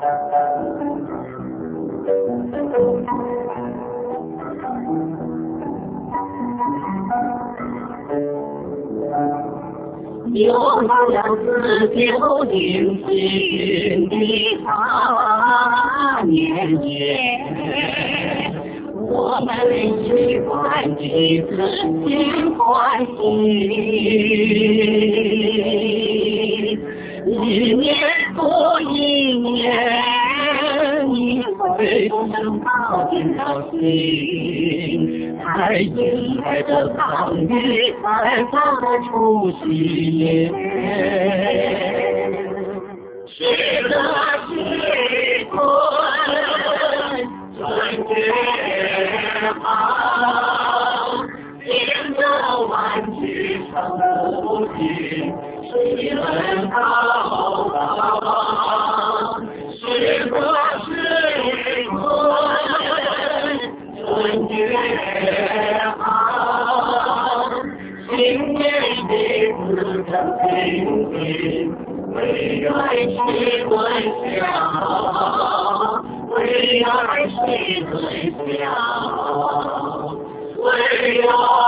有了自救灵心的大年节，我们习惯彼此心欢喜，一年复一年，你会生跑进了心，还迎来着抗雨再造的除夕夜，是个喜春春节好，迎着万曲声不尽，喜乐高高，是个喜春春节好，新年的子正平平，为爱喜欢笑，为爱喜欢笑，为爱